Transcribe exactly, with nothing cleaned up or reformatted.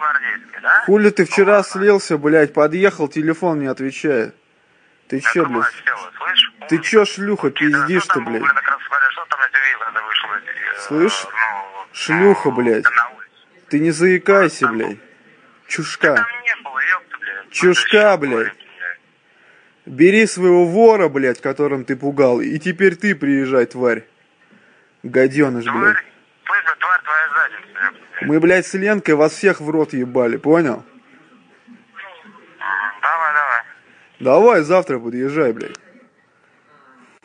гвардейский, да? Хули ты вчера Ладно. слился, блядь, подъехал, телефон не отвечает. Ты Это чё, блядь? села, слышь? Ты чё, шлюха, Окей, да, пиздишь что ты, там был, блядь? блин, как раз сказали, что там на телевизоре вышло, э, Слышь? ну, Шлюха, ну, блядь. на улице. Ты не заикайся, Там- блядь. Да Чушка. там не было, ёпта, блядь. Чушка, Ну, это блядь. что говорить, блядь. Бери своего вора, блядь, которым ты пугал, и теперь ты приезжай, тварь. Гаденыш, блядь. Тварь, слышь, блядь, тварь твоя задница, ёпта, блядь. Мы, блядь, с Ленкой вас всех в рот ебали, понял? Давай, давай. Давай завтра подъезжай, блядь.